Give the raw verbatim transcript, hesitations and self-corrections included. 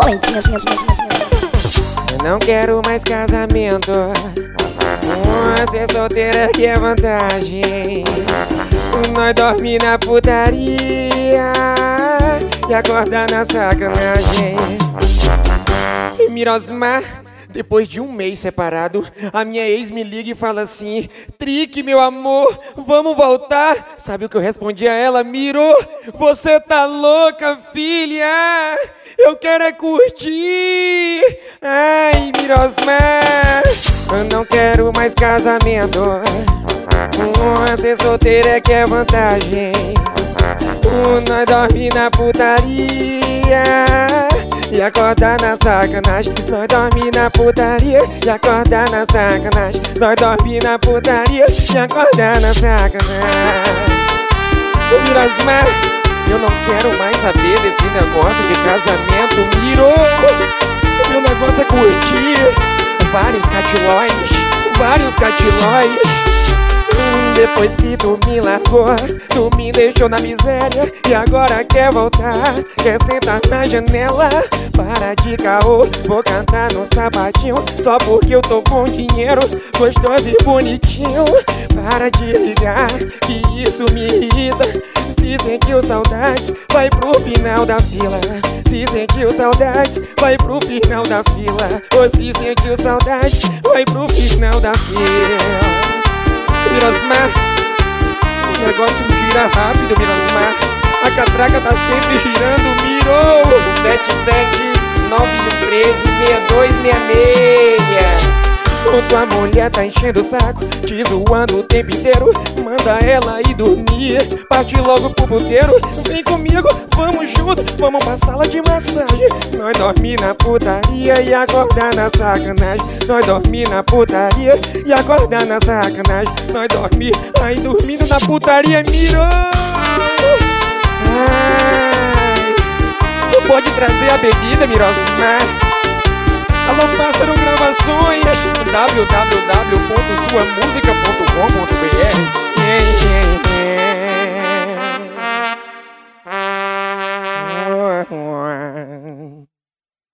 lentinha, assim, assim, assim, assim. Eu não quero mais casamento. Ser solteira que é vantagem. Nós dormir na putaria e acordar na sacanagem. E Mirosmar, depois de um mês separado, a minha ex me liga e fala assim: Trick, meu amor, vamos voltar? Sabe o que eu respondi a ela? Miro, você tá louca, filha? Eu quero é curtir. Ai, Mirosmar, eu não quero mais casamento. Ser solteira é que é vantagem. Nós dormir na putaria e acordar na sacanagem. Nós dormir na putaria e acordar na sacanagem. Nós dormir na putaria e acordar na sacanagem. Ô Mirosmar, eu não quero mais saber desse negócio de casamento, Miro. Meu negócio é curtir vários catilóis, vários catilóis. Depois que tu me largou, tu me deixou na miséria e agora quer voltar, quer sentar na janela. Para de caô, vou cantar no sapatinho só porque eu tô com dinheiro, gostoso e bonitinho. Para de ligar, que isso me irrita. Se sentiu saudades, vai pro final da fila. Se sentiu saudades, vai pro final da fila. Ou se sentiu saudades, vai pro final da fila. Mirosmar, o negócio gira rápido, Mirosmar. A catraca tá sempre girando, Miro. Sete sete nove um três seis dois seis seis. Tua mulher tá enchendo o saco, te zoando o tempo inteiro. Manda ela ir dormir, parte logo pro puteiro. Vem comigo, vamos junto, vamos pra sala de massagem. Nós dormir na putaria e acordar na sacanagem. Nós dormir na putaria e acordar na sacanagem. Nós dormir, aí dormindo na putaria, Miro. Ai, tu pode trazer a bebida, Mirosmar. Alô, Pássaro Gravações, w w w ponto sua música ponto com ponto b r.